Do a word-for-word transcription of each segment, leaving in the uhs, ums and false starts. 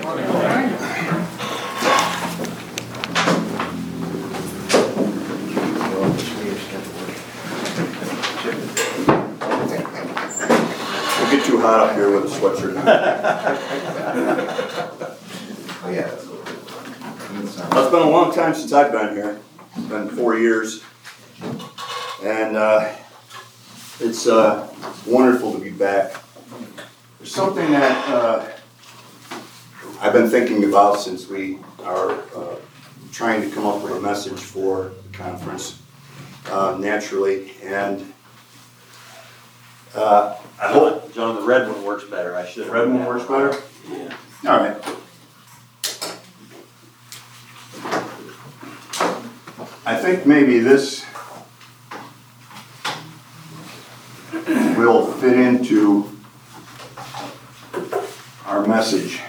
Don't get too hot up here with a sweatshirt. Oh, yeah. It's been a long time since I've been here. It's been four years. And uh, it's uh, wonderful to be back. There's something that uh, I've been thinking about since we are uh, trying to come up with a message for the conference, uh, naturally. And uh, I hope, John, the red one works better. I should. The red one works better? Yeah. All right. I think maybe this will fit into our message.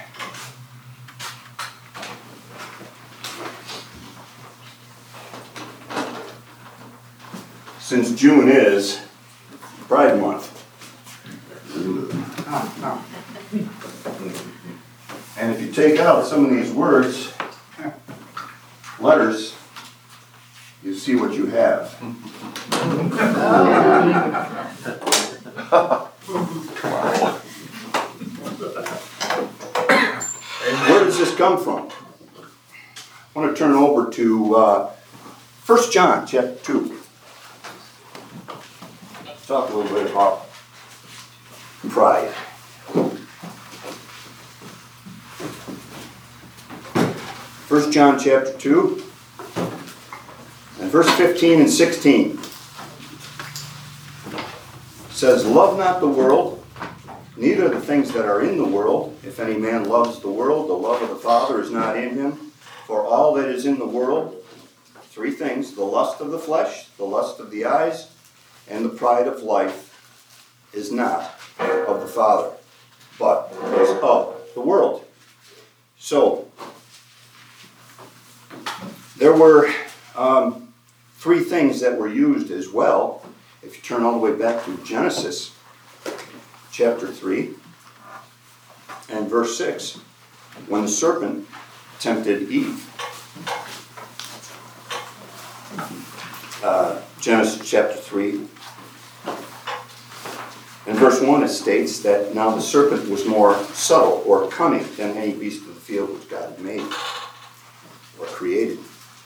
Since June is Pride Month. And if you take out some of these words, letters, you see what you have. Where does this come from? I want to turn over to uh, First John chapter two. Talk a little bit about pride. First John chapter two, and verse fifteen and sixteen. It says, "Love not the world, neither the things that are in the world. If any man loves the world, the love of the Father is not in him. For all that is in the world," three things: the lust of the flesh, the lust of the eyes, and the pride of life, is not of the Father, but is of the world. So, there were um, three things that were used as well. If you turn all the way back to Genesis chapter three and verse six, when the serpent tempted Eve. Uh, Genesis chapter three and verse one, it states that now the serpent was more subtle or cunning than any beast of the field which God had made or created.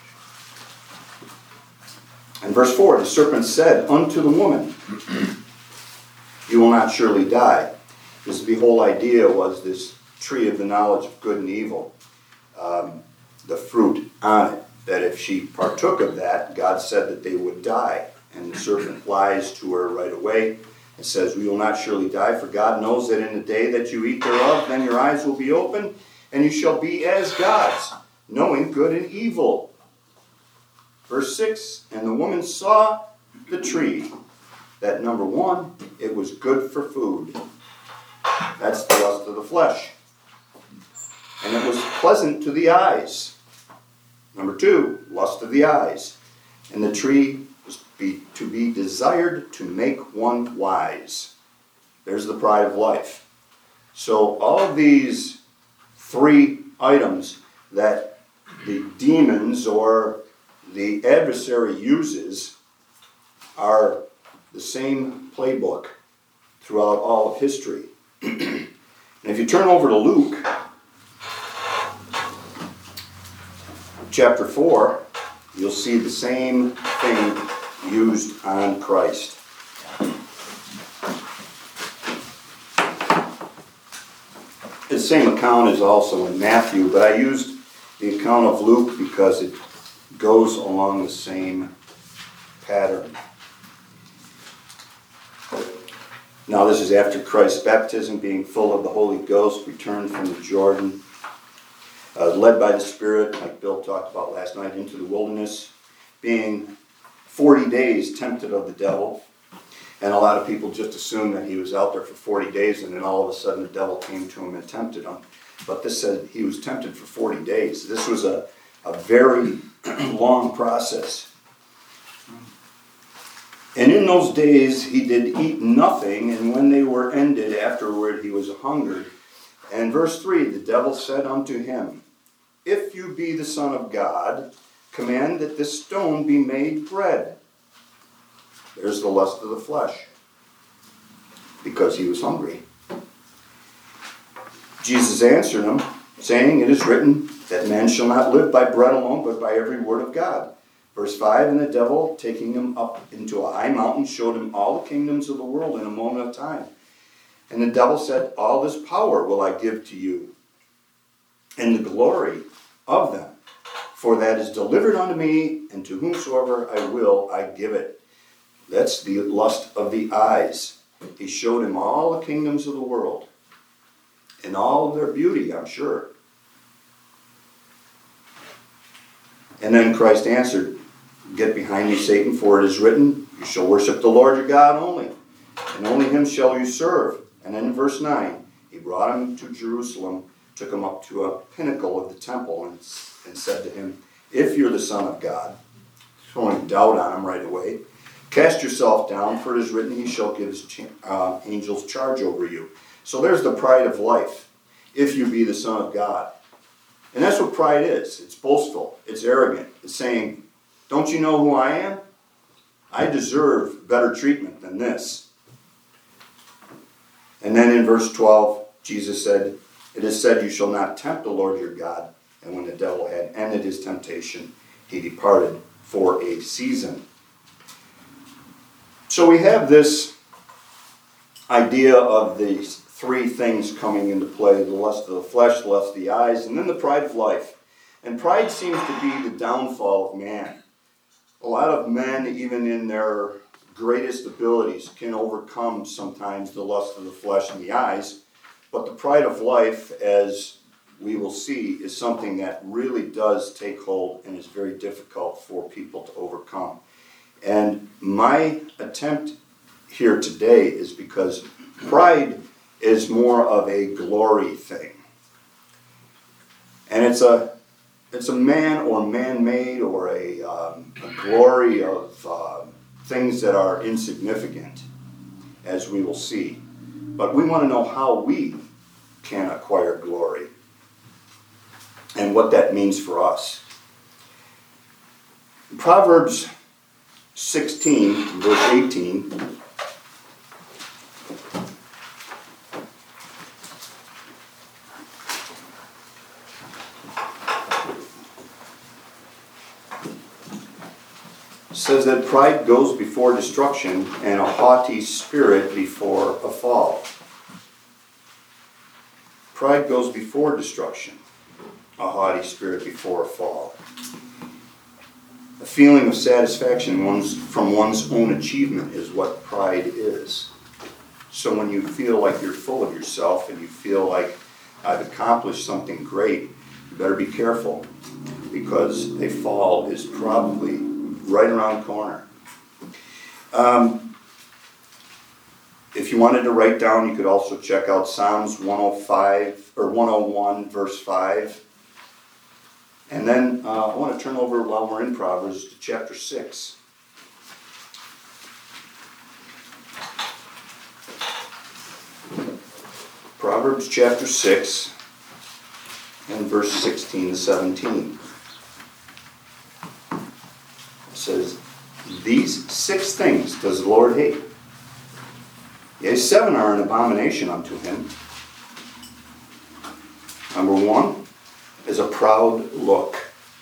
And verse four, the serpent said unto the woman, "You will not surely die." This, the whole idea was this tree of the knowledge of good and evil, um, the fruit on it, that if she partook of that, God said that they would die. And the serpent lies to her right away and says, "We will not surely die, for God knows that in the day that you eat thereof, then your eyes will be opened, and you shall be as gods, knowing good and evil." Verse six, and the woman saw the tree, that number one, it was good for food. That's the lust of the flesh. And it was pleasant to the eyes. Number two, lust of the eyes. And the tree was be, to be desired to make one wise. There's the pride of life. So all of these three items that the demons or the adversary uses are the same playbook throughout all of history. And if you turn over to Luke chapter four, you'll see the same thing used on Christ. The same account is also in Matthew, but I used the account of Luke because it goes along the same pattern. Now this is after Christ's baptism, being full of the Holy Ghost, returned from the Jordan, uh, led by the Spirit, like Bill talked about last night, into the wilderness, being forty days tempted of the devil. And a lot of people just assume that he was out there for forty days and then all of a sudden the devil came to him and tempted him. But this said he was tempted for forty days. This was a, a very long process. And in those days he did eat nothing, and when they were ended, afterward he was hungered. And verse three, the devil said unto him, If you be the Son of God, command that this stone be made bread. There's the lust of the flesh, because he was hungry. Jesus answered him, saying, It is written that man shall not live by bread alone, but by every word of God. Verse five, And the devil, taking him up into a high mountain, showed him all the kingdoms of the world in a moment of time. And the devil said, All this power will I give to you, and the glory of them. For that is delivered unto me, and to whomsoever I will, I give it. That's the lust of the eyes. He showed him all the kingdoms of the world, in all of their beauty, I'm sure. And then Christ answered, Get behind me, Satan, for it is written, You shall worship the Lord your God only, and only him shall you serve. And then in verse nine, he brought him to Jerusalem, took him up to a pinnacle of the temple, and, and said to him, If you're the Son of God, throwing doubt on him right away, cast yourself down, for it is written, He shall give his uh, angels charge over you. So there's the pride of life, if you be the Son of God. And that's what pride is. It's boastful. It's arrogant. It's saying, don't you know who I am? I deserve better treatment than this. And then in verse twelve, Jesus said, It is said, You shall not tempt the Lord your God. And when the devil had ended his temptation, he departed for a season. So we have this idea of these three things coming into play: the lust of the flesh, the lust of the eyes, and then the pride of life. And pride seems to be the downfall of man. A lot of men, even in their greatest abilities, can overcome sometimes the lust of the flesh and the eyes. But the pride of life, as we will see, is something that really does take hold and is very difficult for people to overcome. And my attempt here today is because pride is more of a glory thing. And it's a it's a man or man-made or a, um, a glory of uh, things that are insignificant, as we will see. But we want to know how we can acquire glory and what that means for us. Proverbs sixteen, verse eighteen, says that pride goes before destruction and a haughty spirit before a fall. Pride goes before destruction, a haughty spirit before a fall. A feeling of satisfaction one's, from one's own achievement is what pride is. So when you feel like you're full of yourself and you feel like I've accomplished something great, you better be careful, because a fall is probably right around the corner. Um, if you wanted to write down, you could also check out Psalms one oh five or one oh one, verse five. And then uh, I want to turn over, while we're in Proverbs, to chapter six. Proverbs chapter six and verse sixteen to seventeen. It says, These six things does the Lord hate. Yea, seven are an abomination unto him. Number one is a proud look.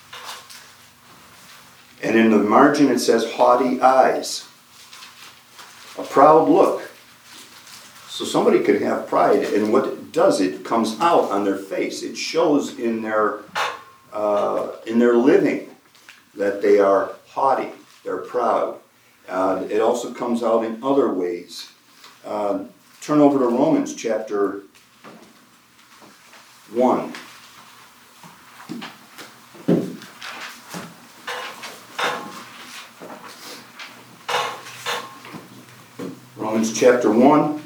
And in the margin it says haughty eyes. A proud look. So somebody could have pride, and what it does, it comes out on their face. It shows in their uh, in their living that they are haughty, they're proud. Uh, it also comes out in other ways. Uh, turn over to Romans chapter one. Romans chapter one.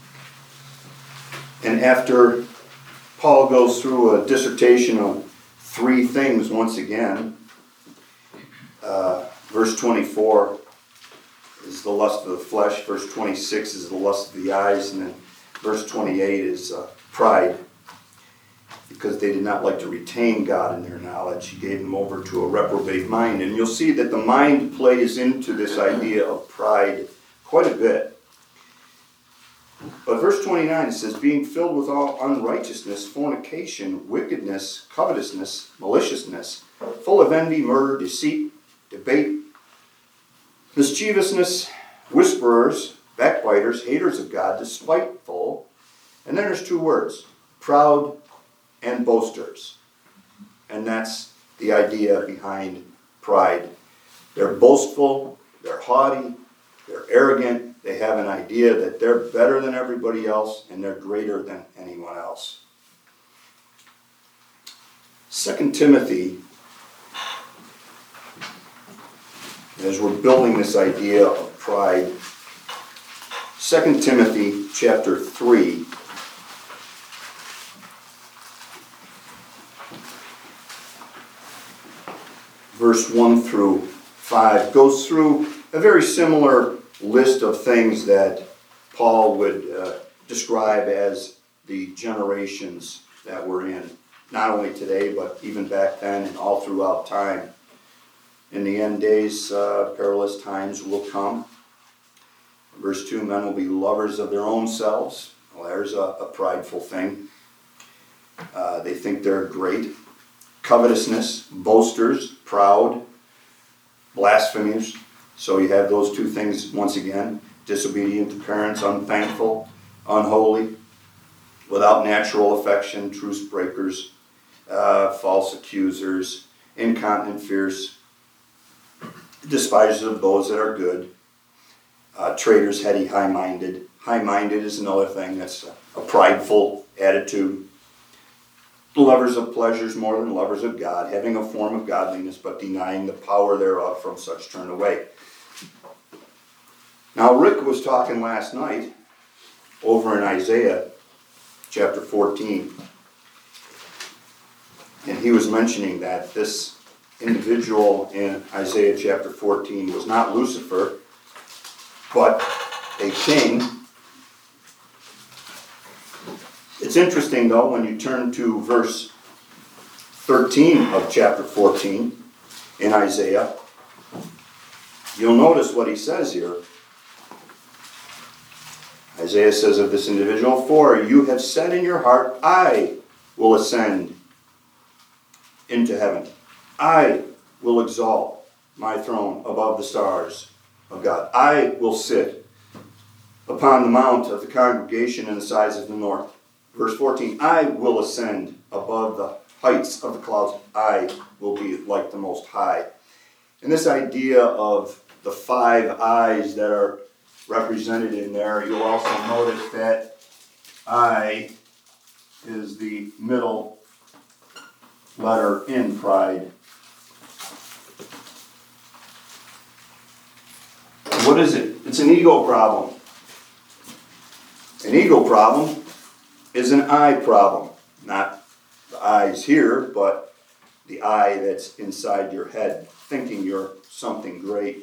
And after Paul goes through a dissertation of three things once again, uh, verse twenty-four is the lust of the flesh, verse twenty-six is the lust of the eyes, and then verse twenty-eight is uh, pride. because they did not like to retain God in their knowledge. He gave them over to a reprobate mind. And you'll see that the mind plays into this idea of pride quite a bit. But verse twenty-nine, it says, being filled with all unrighteousness, fornication, wickedness, covetousness, maliciousness, full of envy, murder, deceit, debate, mischievousness, whisperers, backbiters, haters of God, despiteful. And then there's two words, proud and boasters. And that's the idea behind pride. They're boastful, they're haughty, they're arrogant, they have an idea that they're better than everybody else and they're greater than anyone else. Second Timothy, as we're building this idea of pride, Second Timothy chapter three, verse one through five, goes through a very similar list of things that Paul would uh, describe as the generations that we're in. Not only today, but even back then and all throughout time. In the end days, uh, perilous times will come. Verse two, men will be lovers of their own selves. Well, there's a, a prideful thing. Uh, they think they're great. Covetousness, boasters, proud, blasphemers. So you have those two things once again. Disobedient to parents, unthankful, unholy, without natural affection, truce breakers, uh, false accusers, incontinent, fierce, despisers of those that are good, uh, traitors, heady, high-minded. High-minded is another thing. That's a, a prideful attitude. Lovers of pleasures more than lovers of God, having a form of godliness, but denying the power thereof, from such turn away. Now, Rick was talking last night over in Isaiah chapter fourteen, and he was mentioning that this individual in Isaiah chapter fourteen was not Lucifer, but a king. It's interesting, though, when you turn to verse thirteen of chapter fourteen in Isaiah, you'll notice what he says here. Isaiah says of this individual, for you have said in your heart, I will ascend into heaven. I will exalt my throne above the stars of God. I will sit upon the mount of the congregation in the sides of the north. Verse fourteen, I will ascend above the heights of the clouds. I will be like the Most High. And this idea of the five eyes that are represented in there, you'll also notice that I is the middle letter in pride. What is it? It's an ego problem. An ego problem is an eye problem. Not the eyes here, but the eye that's inside your head, thinking you're something great.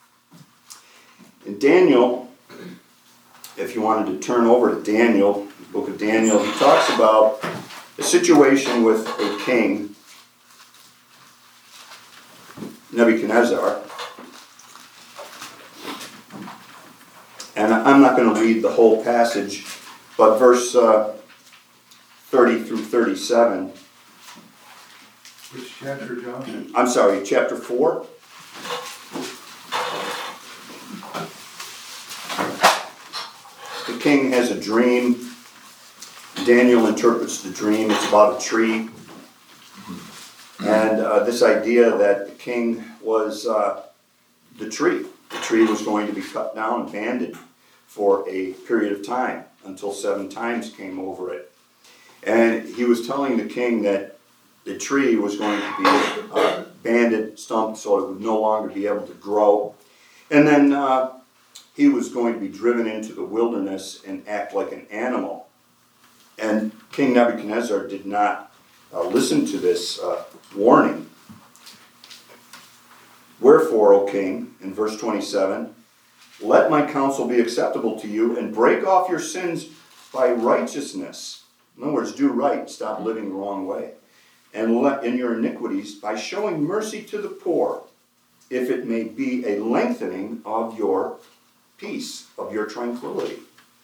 In Daniel, if you wanted to turn over to Daniel, the book of Daniel, he talks about a situation with a king, Nebuchadnezzar. And I'm not going to read the whole passage, but verse uh, thirty through thirty-seven. Which chapter, John? I'm sorry, chapter four. The king has a dream. Daniel interprets the dream. It's about a tree. And uh, this idea that the king was uh, the tree. The tree was going to be cut down and banded for a period of time until seven times came over it. And he was telling the king that the tree was going to be uh, banded, stumped, so it would no longer be able to grow. And then uh, he was going to be driven into the wilderness and act like an animal. And King Nebuchadnezzar did not uh, listen to this uh, warning. Wherefore, O king, in verse twenty-seven, let my counsel be acceptable to you, and break off your sins by righteousness. In other words, do right, stop living the wrong way. And let in your iniquities by showing mercy to the poor, if it may be a lengthening of your peace, of your tranquility.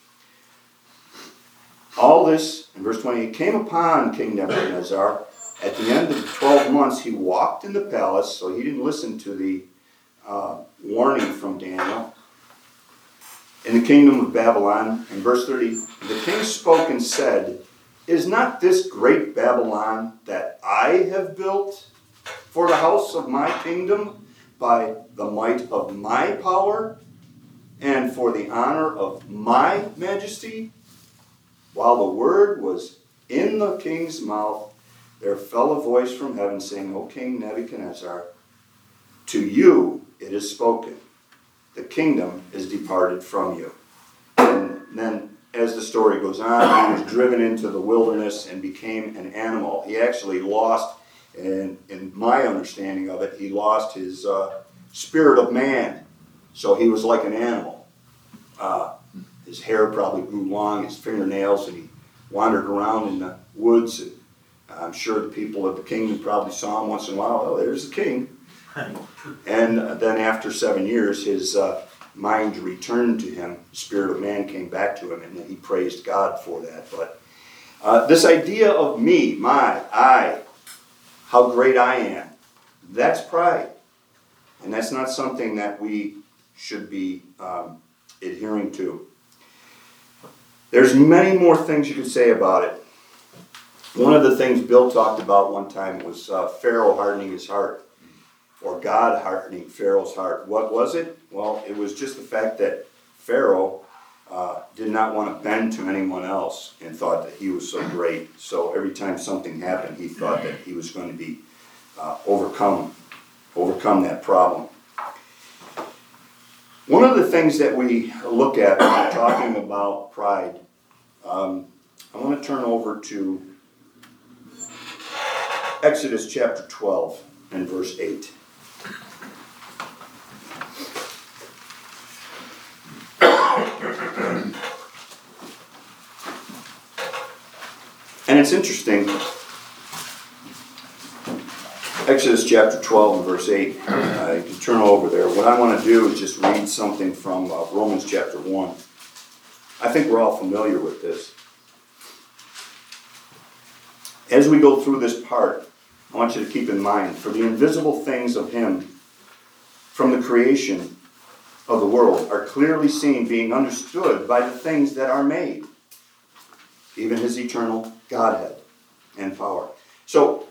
All this, in verse twenty-eight, came upon King Nebuchadnezzar. At the end of the twelve months, he walked in the palace, so he didn't listen to the uh, warning from Daniel, in the kingdom of Babylon. In verse thirty, the king spoke and said, is not this great Babylon that I have built for the house of my kingdom by the might of my power and for the honor of my majesty? While the word was in the king's mouth, there fell a voice from heaven saying, O King Nebuchadnezzar, to you it is spoken. The kingdom is departed from you. And then as the story goes on, he was driven into the wilderness and became an animal. He actually lost, and in my understanding of it, he lost his uh, spirit of man. So he was like an animal. Uh, his hair probably grew long, his fingernails, and he wandered around in the woods. And I'm sure the people of the kingdom probably saw him once in a while. Oh, there's the king. And then after seven years, his uh, mind returned to him. The spirit of man came back to him, and he praised God for that. But uh, this idea of me, my, I, how great I am, that's pride. And that's not something that we should be um, adhering to. There's many more things you could say about it. One of the things Bill talked about one time was uh, Pharaoh hardening his heart, or God hardening Pharaoh's heart. What was it? Well, it was just the fact that Pharaoh uh, did not want to bend to anyone else and thought that he was so great. So every time something happened, he thought that he was going to be uh, overcome, overcome that problem. One of the things that we look at when we're talking about pride, um, I want to turn over to Exodus chapter twelve and verse eight. And it's interesting, Exodus chapter twelve and verse eight, uh, you can turn over there. What I want to do is just read something from uh, Romans chapter one. I think we're all familiar with this. As we go through this part, I want you to keep in mind, for the invisible things of him from the creation of the world are clearly seen, being understood by the things that are made, even his eternal Godhead and power. So,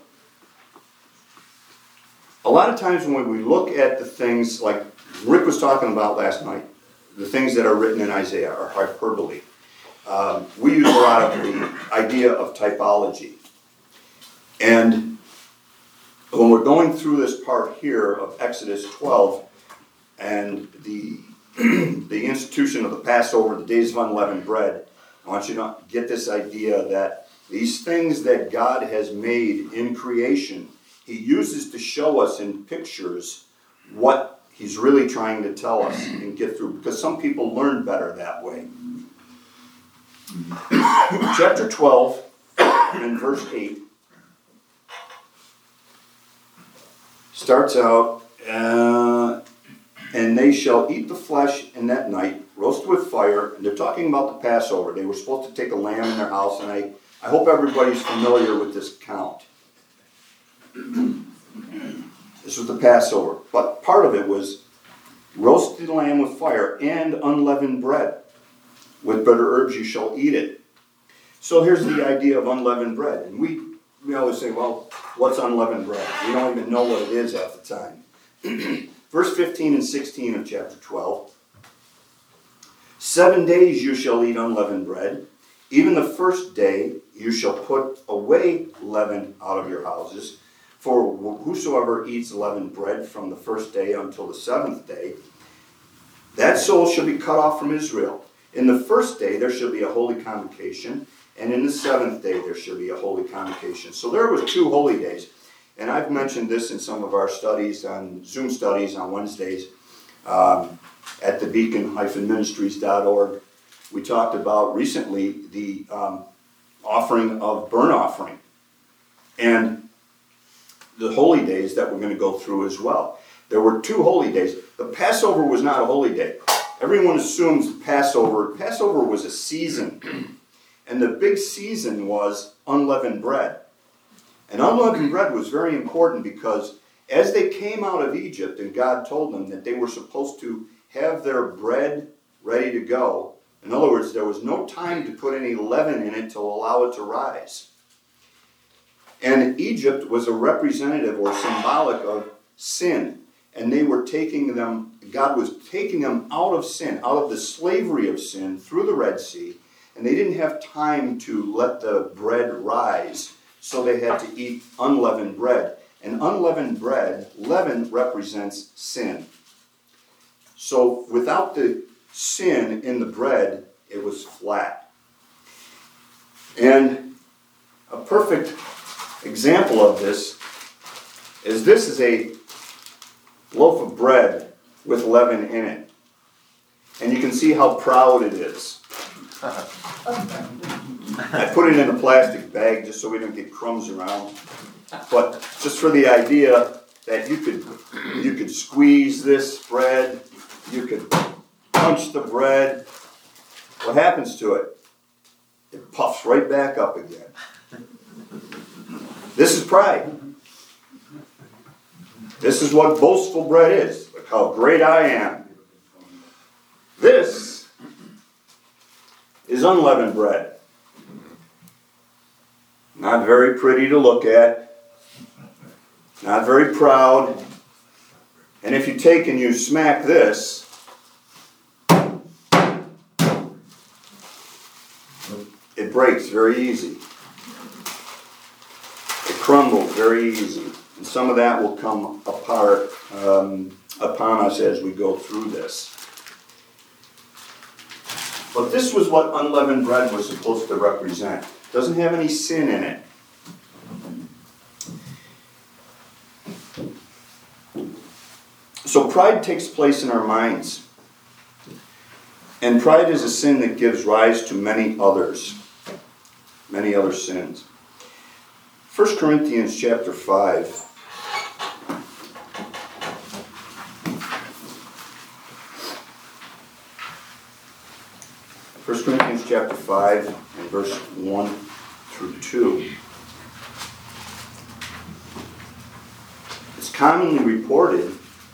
a lot of times when we look at the things like Rick was talking about last night, the things that are written in Isaiah are hyperbole. Um, we use a lot of the idea of typology. And when we're going through this part here of Exodus twelve and the, the institution of the Passover, the days of unleavened bread, I want you to get this idea that these things that God has made in creation, he uses to show us in pictures what he's really trying to tell us and get through, because some people learn better that way. Chapter twelve and verse eight starts out, uh, and they shall eat the flesh in that night, roasted with fire. And they're talking about the Passover. They were supposed to take a lamb in their house, and I, I hope everybody's familiar with this count. This was the Passover. But part of it was roasted lamb with fire and unleavened bread. With bitter herbs you shall eat it. So here's the idea of unleavened bread. And we, we always say, well, what's unleavened bread? We don't even know what it is half the time. Verse fifteen and sixteen of chapter twelve. Seven days you shall eat unleavened bread. Even the first day you shall put away leaven out of your houses. For whosoever eats leavened bread from the first day until the seventh day, that soul shall be cut off from Israel. In the first day there shall be a holy convocation, and in the seventh day there shall be a holy convocation. So there was two holy days. And I've mentioned this in some of our studies, on Zoom studies on Wednesdays, um, at the beacon dash ministries dot org. We talked about recently the um, offering of burnt offering, and the holy days that we're going to go through as well. There were two holy days. The Passover was not a holy day. Everyone assumes Passover, Passover was a season. And the big season was unleavened bread. And unleavened bread was very important because as they came out of Egypt and God told them that they were supposed to have their bread ready to go, in other words, there was no time to put any leaven in it to allow it to rise. And Egypt was a representative or symbolic of sin. And they were taking them, God was taking them out of sin, out of the slavery of sin through the Red Sea. And they didn't have time to let the bread rise, so they had to eat unleavened bread. And unleavened bread, leaven represents sin. So without the sin in the bread, it was flat. And a perfect example of this is this is a loaf of bread with leaven in it. And you can see how proud it is. I put it in a plastic bag just so we don't get crumbs around. But just for the idea that you could you could squeeze this bread, you could punch the bread. What happens to it? It puffs right back up again. This is pride. This is what boastful bread is. Look how great I am. This is unleavened bread. Not very pretty to look at. Not very proud. And if you take and you smack this, it breaks very easy. It crumbles very easy. And some of that will come apart um, upon us as we go through this. But this was what unleavened bread was supposed to represent. It doesn't have any sin in it. So pride takes place in our minds. And pride is a sin that gives rise to many others. Many other sins. First Corinthians chapter five. First Corinthians chapter five and verse one through two. It's commonly reported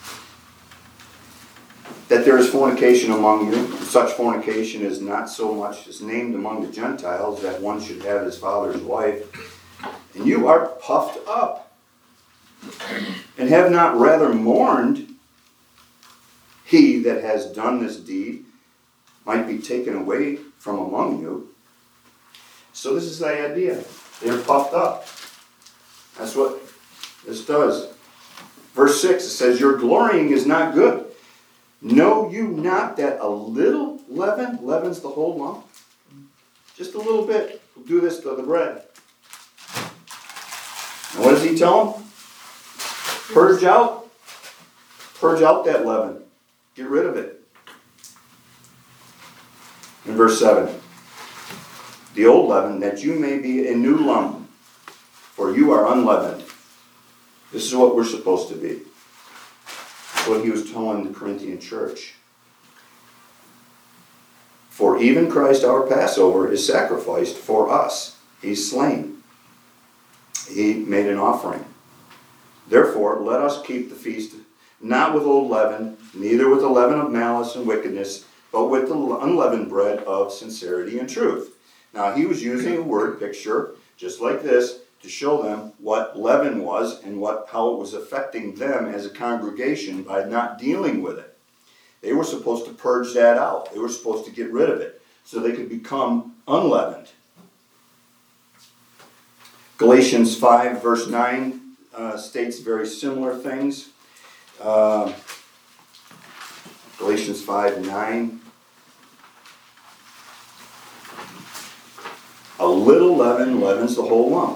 that there is fornication among you, and such fornication is not so much as named among the Gentiles that one should have his father's wife. And you are puffed up, and have not rather mourned he that has done this deed might be taken away from among you. So this is the idea. They're puffed up. That's what this does. Verse six, it says, your glorying is not good. Know you not that a little leaven leavens the whole lump? Just a little bit will do this to the bread. And what does he tell them? Purge out. Purge out that leaven. Get rid of it. In verse seven, the old leaven, that you may be a new lump, for you are unleavened. This is what we're supposed to be. That's what he was telling the Corinthian church. For even Christ our Passover is sacrificed for us. He's slain. He made an offering. Therefore, let us keep the feast not with old leaven, neither with the leaven of malice and wickedness, but with the unleavened bread of sincerity and truth. Now, he was using a word picture, just like this, to show them what leaven was and what how it was affecting them as a congregation by not dealing with it. They were supposed to purge that out. They were supposed to get rid of it so they could become unleavened. Galatians five verse nine uh, states very similar things. Uh, Galatians five nine. A little leaven leavens the whole lump.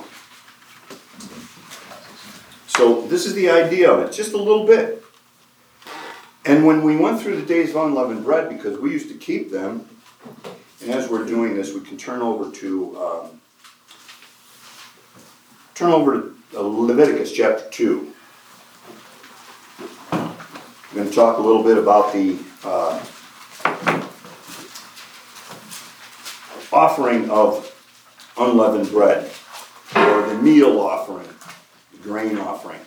So this is the idea of it, just a little bit. And when we went through the days of unleavened bread, because we used to keep them, and as we're doing this, we can turn over to um, Turn over to Leviticus chapter two. I'm going to talk a little bit about the uh, offering of unleavened bread, or the meal offering, the grain offering.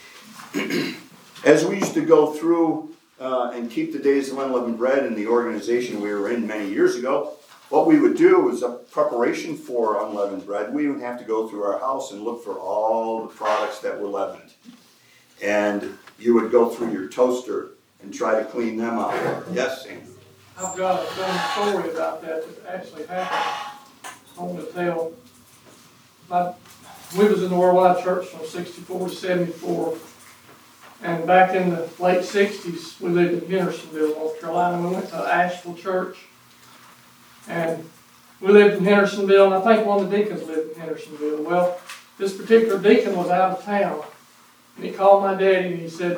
As we used to go through uh, and keep the days of unleavened bread in the organization we were in many years ago, what we would do was a preparation for unleavened bread. We would have to go through our house and look for all the products that were leavened. And you would go through your toaster and try to clean them out. Yes, Sam? I've got a funny story about that that actually happened. I want to tell. My, we was in the Worldwide Church from sixty-four to seventy-four. And back in the late sixties, we lived in Hendersonville, North Carolina. We went to Asheville Church. And we lived in Hendersonville, and I think one of the deacons lived in Hendersonville. Well, this particular deacon was out of town. And he called my daddy and he said,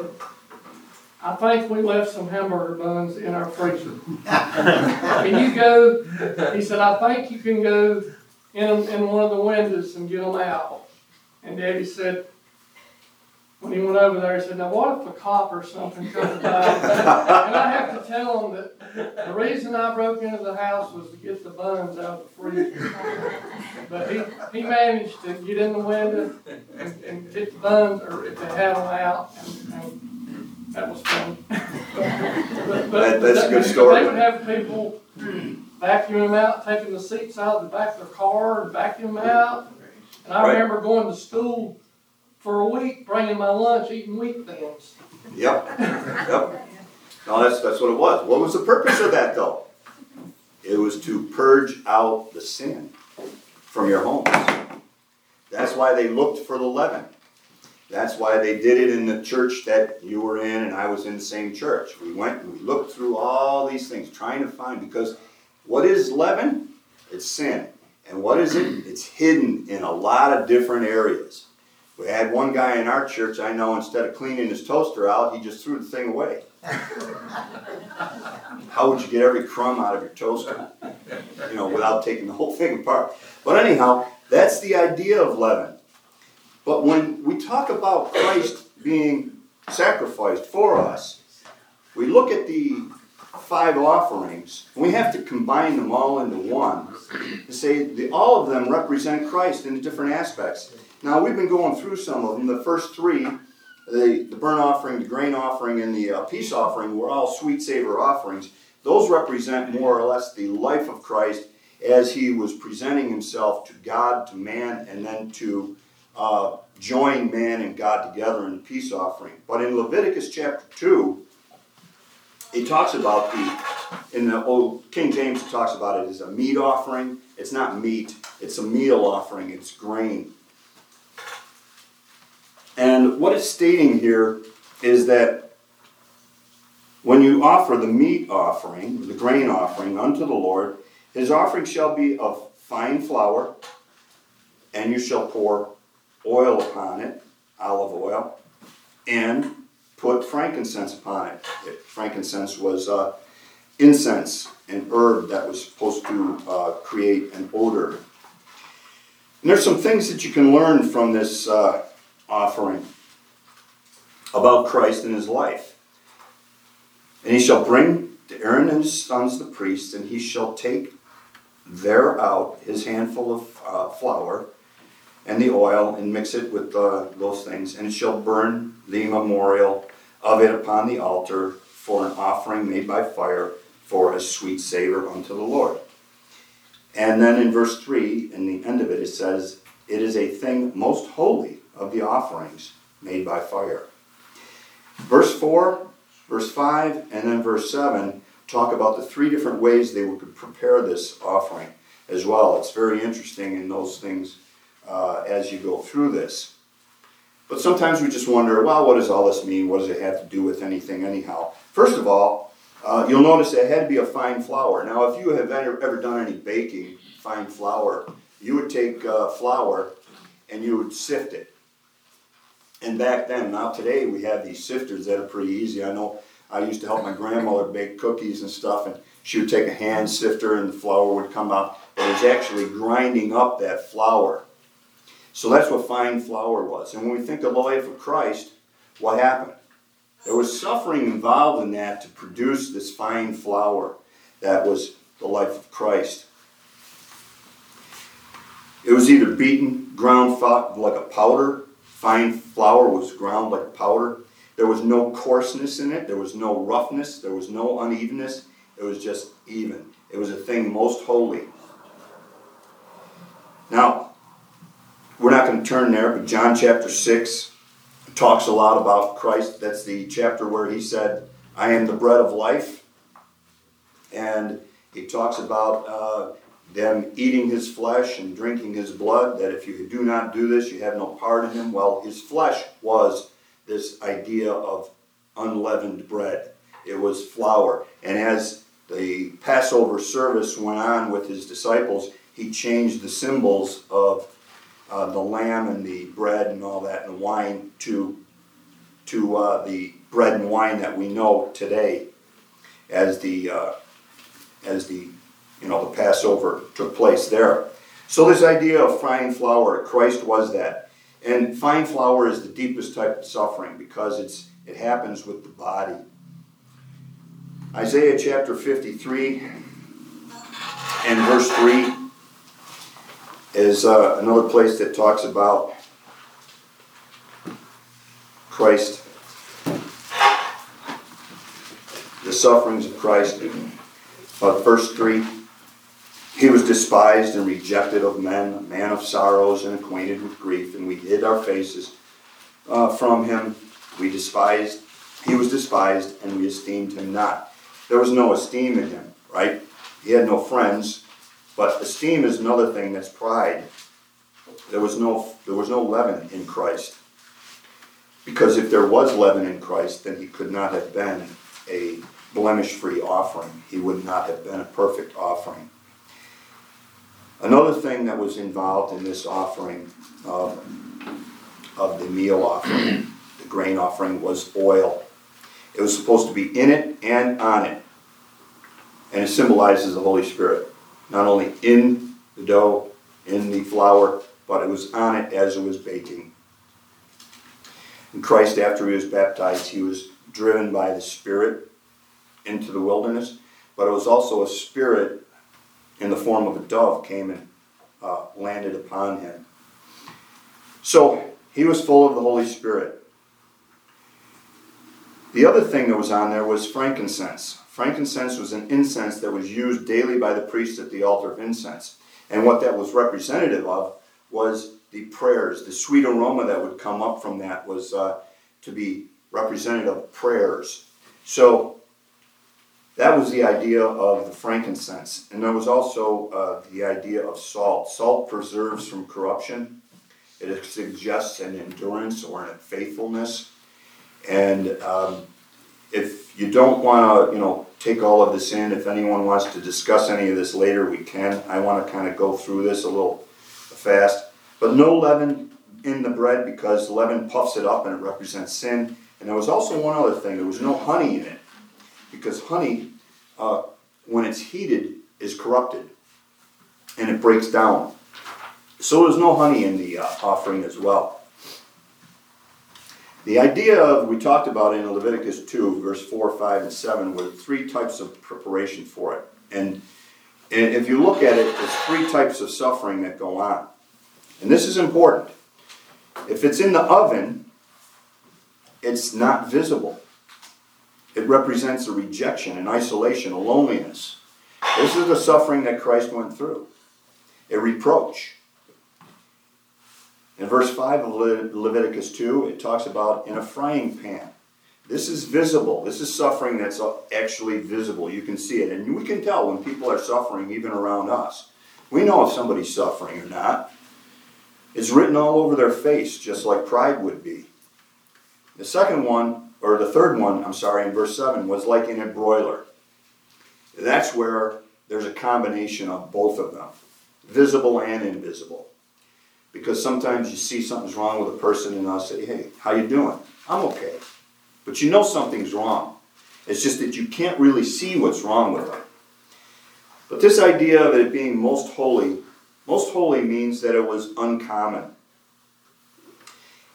I think we left some hamburger buns in our freezer. Can you go? He said, I think you can go in, in one of the windows and get them out. And Daddy said, when he went over there, he said, now what if a cop or something comes by? And I have to tell him that the reason I broke into the house was to get the buns out of the freezer. But he, he managed to get in the window and, and get the buns, or if they had them out, and, and that was fun. but, but, That, that's that, a good story. They would have people vacuuming them out, taking the seats out of the back of their car and vacuuming them out. And I Right. remember going to school for a week, bringing my lunch, eating wheat thins. Yep, yep. No, that's, that's what it was. What was the purpose of that, though? It was to purge out the sin from your homes. That's why they looked for the leaven. That's why they did it in the church that you were in and I was in the same church. We went and we looked through all these things, trying to find, because what is leaven? It's sin. And what is it? It's hidden in a lot of different areas. We had one guy in our church, I know, instead of cleaning his toaster out, he just threw the thing away. How would you get every crumb out of your toaster, you know, without taking the whole thing apart? But anyhow, that's the idea of leaven. But when we talk about Christ being sacrificed for us, we look at the five offerings, and we have to combine them all into one to say that all of them represent Christ in different aspects. Now, we've been going through some of them. The first three, the, the burnt offering, the grain offering, and the uh, peace offering, were all sweet savor offerings. Those represent more or less the life of Christ as he was presenting himself to God, to man, and then to uh, join man and God together in the peace offering. But in Leviticus chapter two, it talks about the, in the old King James, it talks about it as a meat offering. It's not meat, it's a meal offering, it's grain. And what it's stating here is that when you offer the meat offering, the grain offering unto the Lord, his offering shall be of fine flour, and you shall pour oil upon it, olive oil, and put frankincense upon it. it frankincense was uh, incense, an herb that was supposed to uh, create an odor. And there's some things that you can learn from this uh, offering about Christ and his life. And he shall bring to Aaron and his sons the priests, and he shall take thereout his handful of uh, flour and the oil, and mix it with uh, those things, and shall burn the memorial of it upon the altar for an offering made by fire, for a sweet savor unto the Lord. And then in verse three, in the end of it, it says, it is a thing most holy of the offerings made by fire. Verse four, verse five, and then verse seven talk about the three different ways they would prepare this offering as well. It's very interesting in those things uh, as you go through this. But sometimes we just wonder, well, what does all this mean? What does it have to do with anything anyhow? First of all, uh, you'll notice it had to be a fine flour. Now, if you have ever, ever done any baking, fine flour, you would take uh, flour and you would sift it. And back then, now today, we have these sifters that are pretty easy. I know I used to help my grandmother bake cookies and stuff, and she would take a hand sifter and the flour would come out. But it's actually grinding up that flour. So that's what fine flour was. And when we think of the life of Christ, what happened? There was suffering involved in that to produce this fine flour that was the life of Christ. It was either beaten, ground like a powder. Fine flour was ground like a powder. There was no coarseness in it. There was no roughness. There was no unevenness. It was just even. It was a thing most holy. Now, we're not going to turn there, but John chapter six talks a lot about Christ. That's the chapter where he said, I am the bread of life. And he talks about uh, them eating his flesh and drinking his blood, that if you do not do this, you have no part in him. Well, his flesh was this idea of unleavened bread. It was flour. And as the Passover service went on with his disciples, he changed the symbols of uh, the lamb and the bread and all that and the wine to, to uh, the bread and wine that we know today as the, uh, as the, you know, the Passover took place there. So this idea of fine flour, Christ was that. And fine flour is the deepest type of suffering because it's it happens with the body. Isaiah chapter fifty-three and verse three is uh, another place that talks about Christ, the sufferings of Christ. Uh, verse three, he was despised and rejected of men, a man of sorrows and acquainted with grief, and we hid our faces uh, from him. We despised, he was despised, and we esteemed him not. There was no esteem in him, right? He had no friends, but esteem is another thing, that's pride. There was no, there was no leaven in Christ. Because if there was leaven in Christ, then he could not have been a blemish-free offering. He would not have been a perfect offering. Another thing that was involved in this offering of, of the meal offering, the grain offering, was oil. It was supposed to be in it and on it. And it symbolizes the Holy Spirit. Not only in the dough, in the flour, but it was on it as it was baking. And Christ, after he was baptized, he was driven by the Spirit into the wilderness, but it was also a spirit in the form of a dove came and uh, landed upon him. So he was full of the Holy Spirit. The other thing that was on there was frankincense. Frankincense was an incense that was used daily by the priest at the altar of incense. And what that was representative of was the prayers. The sweet aroma that would come up from that was uh, to be representative of prayers. So that was the idea of the frankincense. And there was also uh, the idea of salt. Salt preserves from corruption. It suggests an endurance or a faithfulness. And um, if you don't want to, you know, take all of this in, if anyone wants to discuss any of this later, we can. I want to kind of go through this a little fast. But no leaven in the bread because leaven puffs it up and it represents sin. And there was also one other thing. There was no honey in it. Because honey, uh, when it's heated, is corrupted. And it breaks down. So there's no honey in the uh, offering as well. The idea of, we talked about in Leviticus two, verse four, five, and seven, were three types of preparation for it. And, and if you look at it, there's three types of suffering that go on. And this is important. If it's in the oven, it's not visible. It represents a rejection, an isolation, a loneliness. This is the suffering that Christ went through. A reproach. In verse five of Le- Leviticus two, it talks about in a frying pan. This is visible. This is suffering that's actually visible. You can see it. And we can tell when people are suffering, even around us. We know if somebody's suffering or not. It's written all over their face, just like pride would be. The second one, or the third one, I'm sorry, in verse seven, was like in a broiler. That's where there's a combination of both of them, visible and invisible. Because sometimes you see something's wrong with a person and I'll say, hey, how you doing? I'm okay. But you know something's wrong. It's just that you can't really see what's wrong with them. But this idea of it being most holy, most holy means that it was uncommon.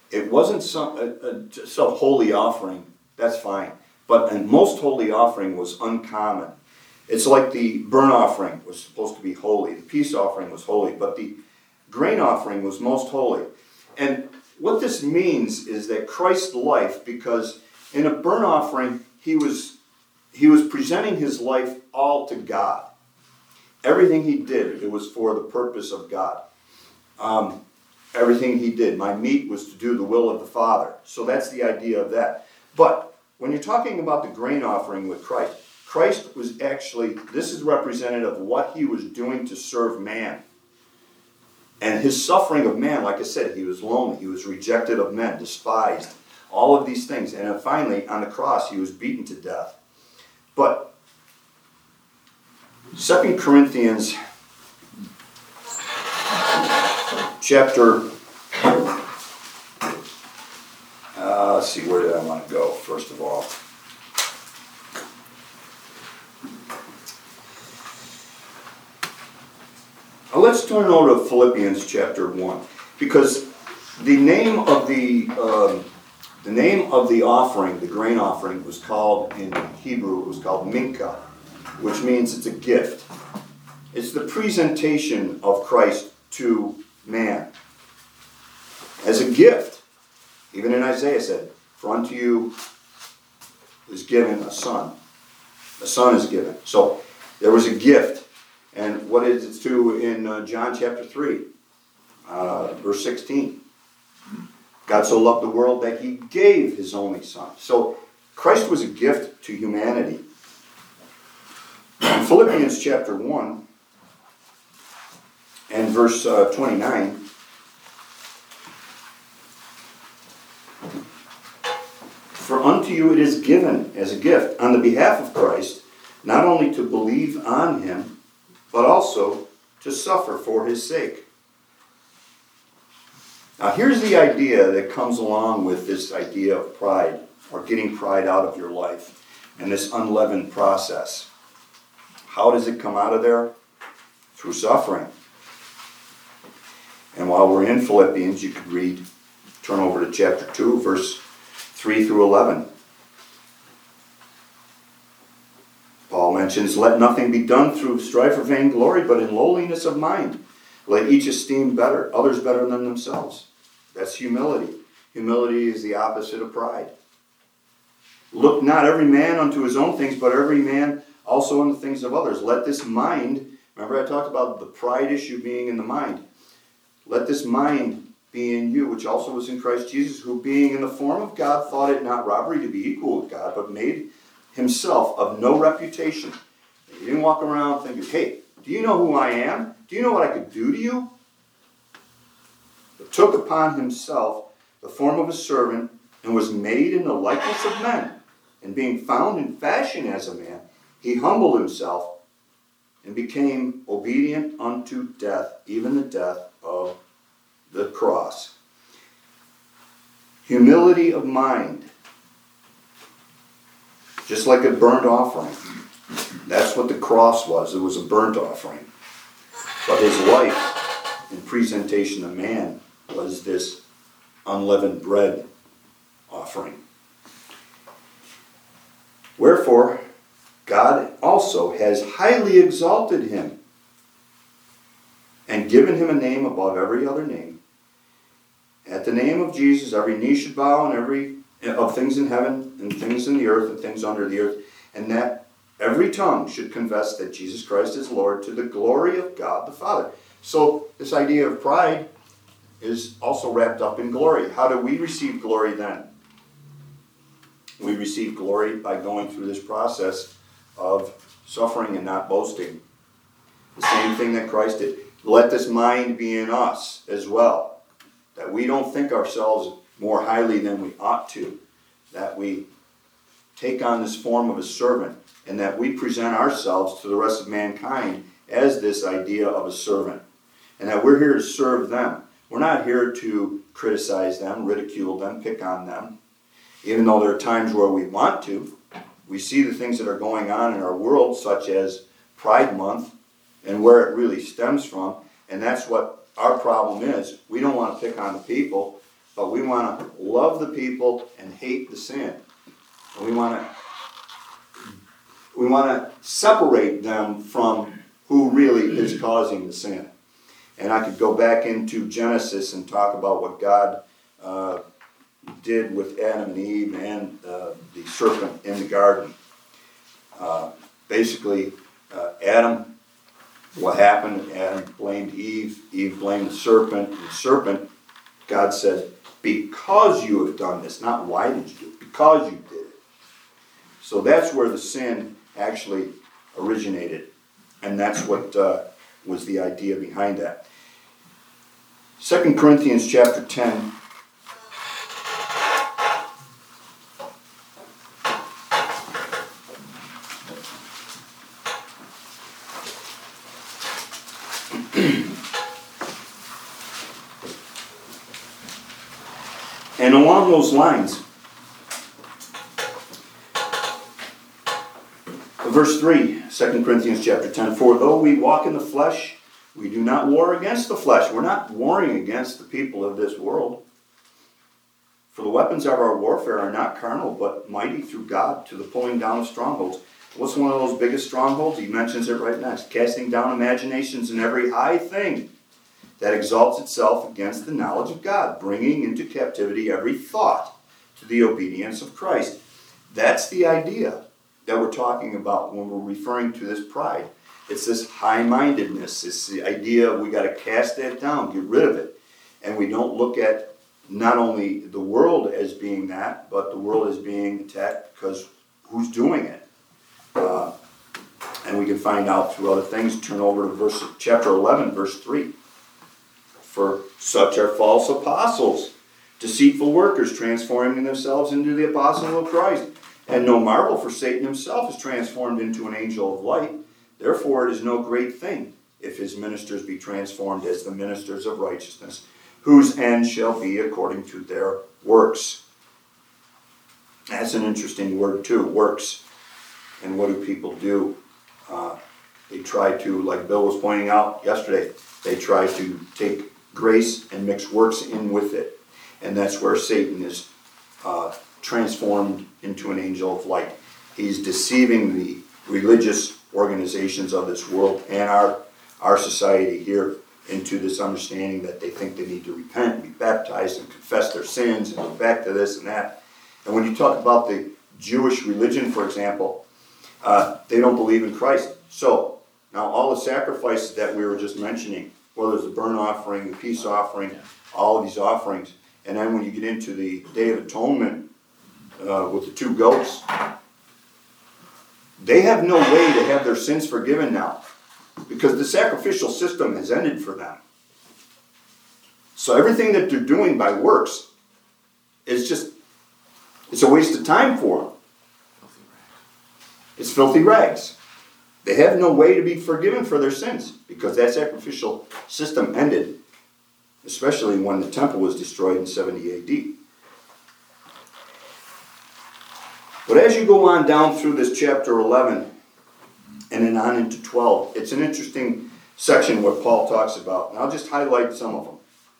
it wasn't some, a, a, just a holy offering, that's fine. But a most holy offering was uncommon. It's like the burnt offering was supposed to be holy. The peace offering was holy, but the grain offering was most holy. And what this means is that Christ's life, because in a burnt offering, he was, he was presenting his life all to God. Everything he did, it was for the purpose of God. Um, everything he did. My meat was to do the will of the Father. So that's the idea of that. But when you're talking about the grain offering with Christ, Christ was actually, this is representative of what he was doing to serve man. And his suffering of man, like I said, he was lonely, he was rejected of men, despised, all of these things. And then finally, on the cross, he was beaten to death. But Second Corinthians chapter, uh, let's see, where did I want to go, first of all? Uh, let's turn over to Philippians chapter one, because the name of the um, the name of the offering, the grain offering, was called in Hebrew, it was called mincha, which means it's a gift. It's the presentation of Christ to man as a gift. Even in Isaiah said, "For unto you is given a son." A son is given. So there was a gift. And what is it to in uh, John chapter three, uh, verse sixteen? God so loved the world that he gave his only son. So Christ was a gift to humanity. In Philippians chapter one and verse uh, twenty-nine, "For unto you it is given as a gift on the behalf of Christ, not only to believe on him, but also to suffer for his sake." Now here's the idea that comes along with this idea of pride, or getting pride out of your life, and this unleavened process. How does it come out of there? Through suffering. And while we're in Philippians, you could read, turn over to chapter two, verse three through eleven. Paul mentions, "Let nothing be done through strife or vainglory, but in lowliness of mind. Let each esteem better, others better than themselves." That's humility. Humility is the opposite of pride. "Look not every man unto his own things, but every man also on the things of others. Let this mind," remember I talked about the pride issue being in the mind. "Let this mind be in you, which also was in Christ Jesus, who being in the form of God, thought it not robbery to be equal with God, but made himself of no reputation." He didn't walk around thinking, "Hey, do you know who I am? Do you know what I could do to you?" But took upon himself the form of a servant, and was made in the likeness of men. And being found in fashion as a man, he humbled himself and became obedient unto death, even the death of the cross. Humility of mind. Just like a burnt offering. That's what the cross was. It was a burnt offering. But his life in presentation to man was this unleavened bread offering. "Wherefore, God also has highly exalted him and given him a name above every other name. At the name of Jesus, every knee should bow, and every of things in heaven and things in the earth and things under the earth, and that every tongue should confess that Jesus Christ is Lord, to the glory of God the Father." So this idea of pride is also wrapped up in glory. How do we receive glory then? We receive glory by going through this process of suffering and not boasting. The same thing that Christ did. Let this mind be in us as well. That we don't think ourselves more highly than we ought to. That we take on this form of a servant, and that we present ourselves to the rest of mankind as this idea of a servant. And that we're here to serve them. We're not here to criticize them, ridicule them, pick on them. Even though there are times where we want to. We see the things that are going on in our world, such as Pride Month, and where it really stems from. And that's what our problem is. We don't want to pick on the people, but we want to love the people and hate the sin. And we want to we want to separate them from who really is causing the sin. And I could go back into Genesis and talk about what God uh, did with Adam and Eve and uh, the serpent in the garden. Uh, basically, uh, Adam, what happened, Adam blamed Eve, Eve blamed the serpent, and the serpent, God said, because you have done this, not why did you do it, because you did it. So that's where the sin actually originated. And that's what uh, was the idea behind that. Second Corinthians chapter ten. And along those lines, verse three, Second Corinthians chapter ten, for though we walk in the flesh, we do not war against the flesh. We're not warring against the people of this world. For the weapons of our warfare are not carnal, but mighty through God to the pulling down of strongholds. What's one of those biggest strongholds? He mentions it right next. Casting down imaginations and every high thing that exalts itself against the knowledge of God, bringing into captivity every thought to the obedience of Christ. That's the idea that we're talking about when we're referring to this pride. It's this high-mindedness. It's the idea we got to cast that down, get rid of it. And we don't look at not only the world as being that, but the world as being attacked because who's doing it? Uh, and we can find out through other things. Turn over to verse chapter eleven, verse three. For such are false apostles, deceitful workers, transforming themselves into the apostles of Christ. And no marvel, for Satan himself is transformed into an angel of light. Therefore it is no great thing if his ministers be transformed as the ministers of righteousness, whose end shall be according to their works. That's an interesting word too, works. And what do people do? Uh, they try to, like Bill was pointing out yesterday, they try to take grace and mix works in with it. And that's where Satan is uh, transformed into an angel of light. He's deceiving the religious organizations of this world and our, our society here into this understanding that they think they need to repent and be baptized and confess their sins and go back to this and that. And when you talk about the Jewish religion, for example, uh, they don't believe in Christ. So, now all the sacrifices that we were just mentioning, whether it's the burnt offering, the peace offering, all of these offerings, and then when you get into the Day of Atonement uh, with the two goats, they have no way to have their sins forgiven now because the sacrificial system has ended for them. So everything that they're doing by works is just, it's a waste of time for them. It's filthy rags. They have no way to be forgiven for their sins because that sacrificial system ended, especially when the temple was destroyed in seventy A D. But as you go on down through this chapter eleven and then on into twelve, it's an interesting section what Paul talks about. And I'll just highlight some of them.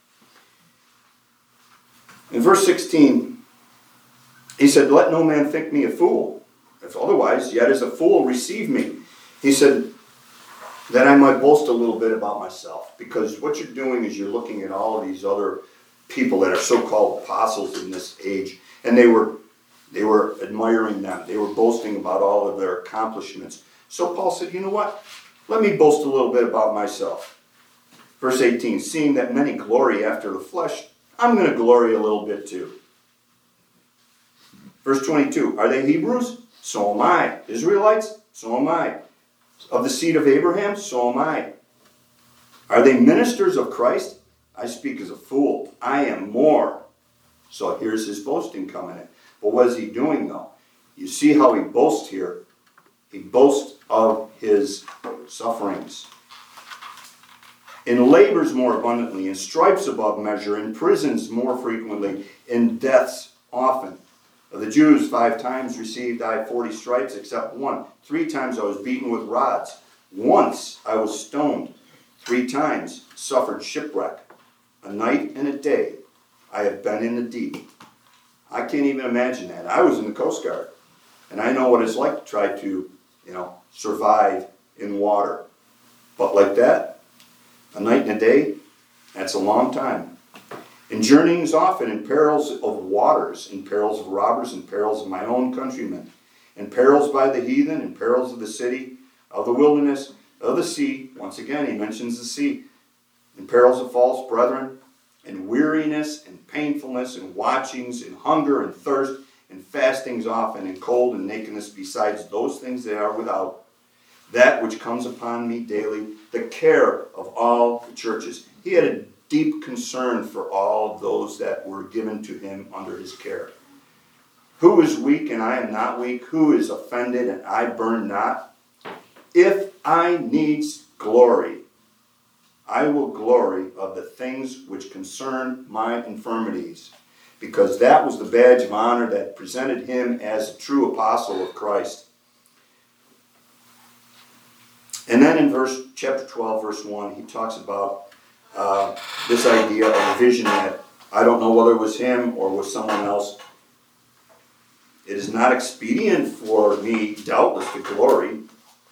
In verse sixteen, he said, let no man think me a fool. If otherwise, yet as a fool receive me. He said, that I might boast a little bit about myself. Because what you're doing is you're looking at all of these other people that are so-called apostles in this age. And they were, they were admiring them. They were boasting about all of their accomplishments. So Paul said, you know what? Let me boast a little bit about myself. Verse eighteen, seeing that many glory after the flesh, I'm going to glory a little bit too. Verse twenty-two, are they Hebrews? So am I. Israelites? So am I. Of the seed of Abraham? So am I. Are they ministers of Christ? I speak as a fool. I am more. So here's his boasting coming in. But what is he doing though? You see how he boasts here. He boasts of his sufferings. In labors more abundantly, in stripes above measure, in prisons more frequently, in deaths often. Of the Jews, five times received I forty stripes, except one. Three times I was beaten with rods. Once I was stoned. Three times suffered shipwreck. A night and a day I have been in the deep. I can't even imagine that. I was in the Coast Guard, and I know what it's like to try to, you know, survive in water. But like that, a night and a day, that's a long time. In journeyings often, in perils of waters, in perils of robbers, in perils of my own countrymen, in perils by the heathen, in perils of the city, of the wilderness, of the sea. Once again, he mentions the sea. In perils of false brethren, in weariness, and painfulness, and watchings, in hunger, and thirst, and fastings often, in cold and nakedness, besides those things that are without, that which comes upon me daily, the care of all the churches. He had a deep concern for all those that were given to him under his care. Who is weak and I am not weak? Who is offended and I burn not? If I needs glory, I will glory of the things which concern my infirmities, because that was the badge of honor that presented him as a true apostle of Christ. And then in verse chapter twelve, verse one, he talks about uh, this idea of a vision that I don't know whether it was him or was someone else. It is not expedient for me, doubtless, to glory.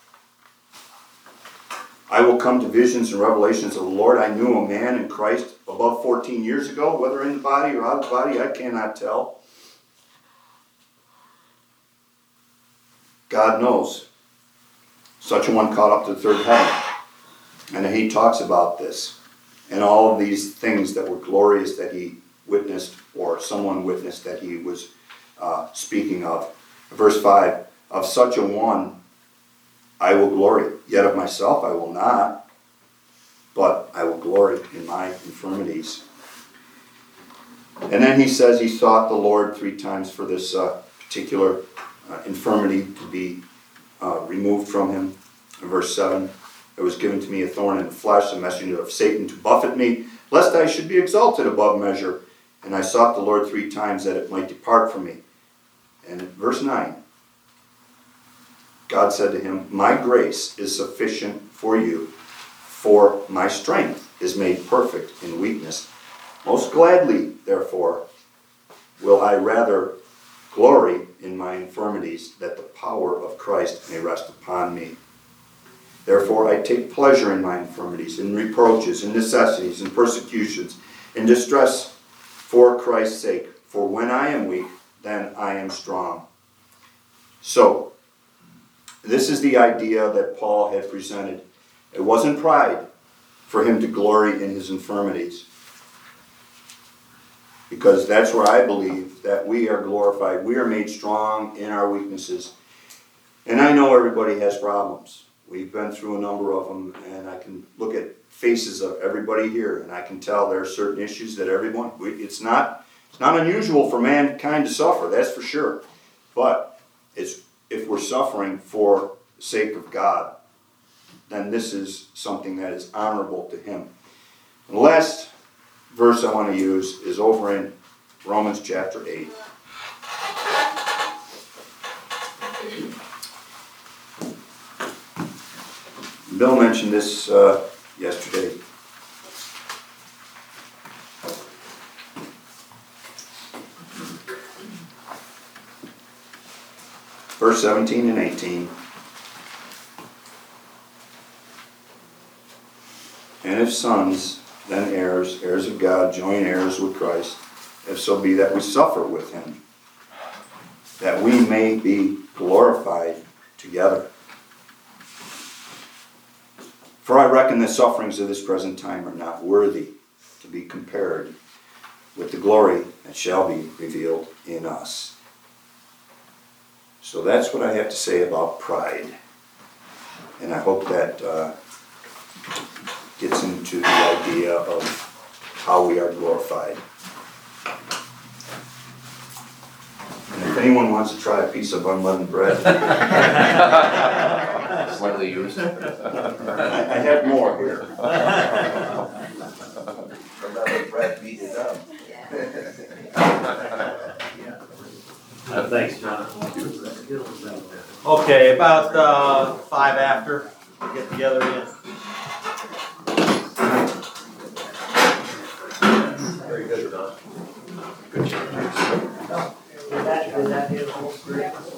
I will come to visions and revelations of the Lord. I knew a man in Christ above fourteen years ago, whether in the body or out of the body, I cannot tell. God knows. Such a one caught up to the third heaven. And he talks about this and all of these things that were glorious that he witnessed, or someone witnessed that he was uh, speaking of. Verse five, of such a one I will glory, yet of myself I will not, but I will glory in my infirmities. And then he says he sought the Lord three times for this uh, particular uh, infirmity to be uh, removed from him. In verse seven, it was given to me a thorn in the flesh, a messenger of Satan to buffet me, lest I should be exalted above measure. And I sought the Lord three times that it might depart from me. And in verse nine, God said to him, my grace is sufficient for you, for my strength is made perfect in weakness. Most gladly, therefore, will I rather glory in my infirmities, that the power of Christ may rest upon me. Therefore I take pleasure in my infirmities, in reproaches, in necessities, in persecutions, in distress for Christ's sake. For when I am weak, then I am strong. So, this is the idea that Paul had presented. It wasn't pride for him to glory in his infirmities, because that's where I believe that we are glorified. We are made strong in our weaknesses. And I know everybody has problems. We've been through a number of them, and I can look at faces of everybody here, and I can tell there are certain issues that everyone, we, it's not it's not unusual for mankind to suffer, that's for sure. But it's if we're suffering for the sake of God, then this is something that is honorable to him. And the last verse I want to use is over in Romans chapter eight. Bill mentioned this uh, yesterday. Verse seventeen and eighteen. And if sons, then heirs, heirs of God, joint heirs with Christ, if so be that we suffer with him, that we may be glorified together. For I reckon the sufferings of this present time are not worthy to be compared with the glory that shall be revealed in us. So that's what I have to say about pride. And I hope that uh, gets into the idea of how we are glorified. And if anyone wants to try a piece of unleavened bread, Slightly used. I, I have more here. Unleavened bread, beat it up. Uh, Thanks, John. Okay, about uh, five after, we get together again. Very good, Don. Did that hit all three?